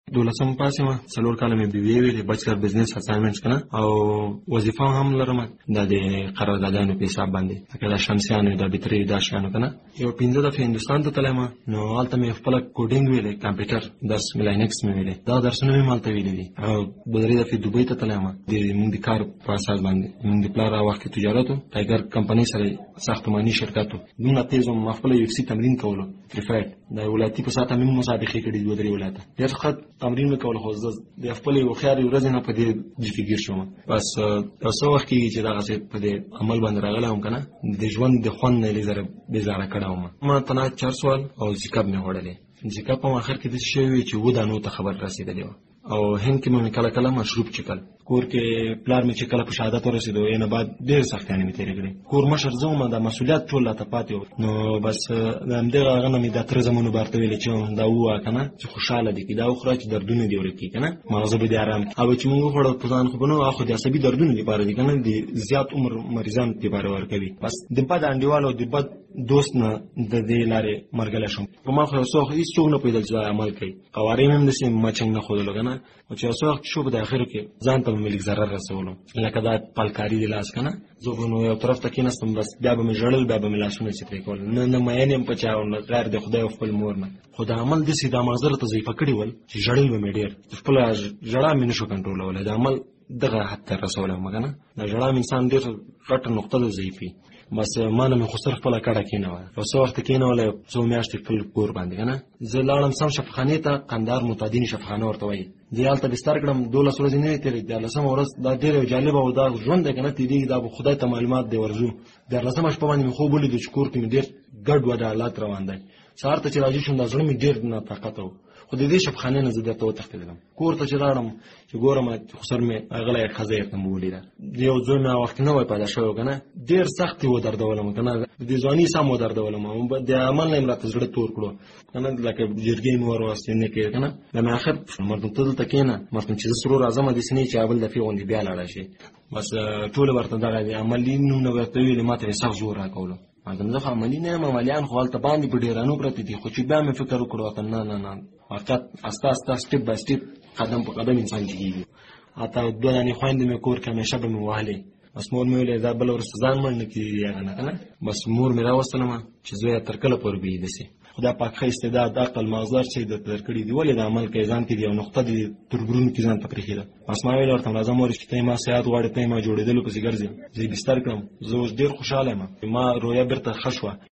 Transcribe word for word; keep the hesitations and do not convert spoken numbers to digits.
دولسم پاسې ما څلور کاله مې بي بي اې ویلې، بچلر بزنس اساینمنټس کنه، او وظیفه هم لرم د دې قراردادانو په حساب باندې، لکه د شمسیانو د بتري دا شیانو کنه. یو پنځه دفعې هندوستان ته تللی ما، نو هلته مې خپله کوډینګ ویلې، کمپیوټر درس مې لاینکس مې ویلې، دا درسونه مې هلته ویلي دي. او دوه درې دفعې دوبۍ ته تللی ما، د موږ د کار په اساس باندې. موږ د پلار هغه وخت کې تجارت و، ټایګر کمپنۍ سره ساختماني شرکت و. دومره تیز وم، ما خپله یو ایکسي تمرین کولو، پریفایډ د ولایتي په ساعت مې مسابقې کړي دوه درې ولایته، ډېر ښه تمرین مې کولو. خو زه د خپلې هوښیارې ورځې نه په دې جي کې ګیر شوم. بس یو څه وخت کېږي چې دغسې په دې عمل باندې راغلی وم که نه، د ژوند د خوند نه یې لږ زره بېزاره کړی وم. ما تنها چرس وال او زیکاب مې خوړلې. زیکاب په آخر کې داسې شوی وي چې اووه دانو ته خبر رسېدلې وه. او هند کې مې کله کله مشروب چکل. کور کې پلار مې چې کله په شهادت ورسېدو، یعنې بعد ډېر سختیانې مې تېرې کړې. کور مشر زه وم، دا مسؤلیت ټول راته پاتې و. نو بس د همدغه هغه نه مې دا تره زمونو بار ته ویلې چې دا ووایه که نه چې خوشحاله دي، که دا وخوره چې دردونه دې ورک کړي که نه، مغزه به دې ارام کړي. او چې مونږ وخوړه په ځان خو به نه وو، خو د عصبي دردونو دپاره دي که نه، د زیات عمر مریضانو دپاره ورکوي. بس د بد انډیوال او د بد دوست نه د دې لارې مرګلی شوم. په ما خو یو څه وخت هېڅوک نه پوهېدل چې دا عمل کوي. قوارې مې هم داسې مچنګ نه ښودلو که نه، او چې یو څه وخت شو په د اخرو کې ځان ته به مې لږ ضرر رسولو، لکه دا پلکاري د لاس که نه. زه به نو یو طرف ته کېناستم، بس بیا به مې ژړل، بیا به مې لاسونه چترې کول. نه نه مین یم په چا، نه غیر د خدای او خپل مور نه. خو دا عمل داسې دا مغزه راته ضعیفه کړي ول چې ژړل به مې ډېر، خپله ژړا مې نه شو کنټرولولی. دا عمل دغه حد ته رسولی وم که نه. دا ژړا مې انسان ډېر غټه نقطه ده ضعیفي. بس ما نه مې خو صرف خپله کډه کېنوله، یو څه وخت کېنوله، یو څو میاشتې خپل کور باندې که نه. زه لاړم سم شفاخانې ته، قندهار متعدین شفاخانه ورته وایي. زه هلته بستر کړم، دولس ورځې نه وې تېرې. دیارلسمه ورځ دا ډېر یو جالبه او دا ژوند دی که نه تېرېږي، دا به خدای ته معلومات دی ورځو. دیارلسمه شپه باندې مې خوب ولیدو چې کور کې مې ډېر ګډ وډ حالات روان دی. سهار ته چې راجع شوم، دا زړه مې ډېر ناطاقته و. خو د دې شفاخانې نه زه درته وتښتېدلم. کور ته چې راړم چې ګورم خو سر مې غلی ښځه یې ورته مې ولیده. یو زوی مې هغه وخت نه وی پیدا شوی که نه، ډېر سخت یې ودردولم که نه، د ځواني سم ودردولم. د عمل نه یې راته زړه تور کړو که نه، لکه جرګې مې ور واستې نه کړې که نه. بیا مې آخر مردم ته دلته کښېنه، مردم چې زه سرور اعظم داسې نه یي چې بل دفعې غوندې بیا لاړه شي. بس ټوله ورته دغه د عملي نوم نه ورته ویلې، ما ته یې سخت زور راکولو. مردم زه خو عملي نه یم، عملیان خو هلته باندې په ډېرانو پرته دي. خو چې بیا مې فکر وکړو ورته نه نه نه، واقعیت استه استه سټپ بای سټپ، قدم په قدم انسان جګېږي. حتی دوه دانې خویندې مې کور کې همیشه به مې وهلې. بس مور مې ویلې دا بله ورسته ځان مړ نه کېږي هغه نه که نه. بس مور مې راوستلمه چې زویه تر کله پورې به یې داسې. خدای پاک ښه استعداد، عقل، مغزدار چې درته درکړي دي، ولې دا عمل کوې؟ ځان کې د یو نقطه دي تربرونو کې ځان ته پرېښې ده. بس ما ویل ورته راځه مورې چې ته یې ما صحت غواړې، ته یې ما جوړېدلو پسې ګرځې. زه یې بستر کړم، زه اوس ډېر خوشحاله یم، ما رویه بېرته ښه شوه.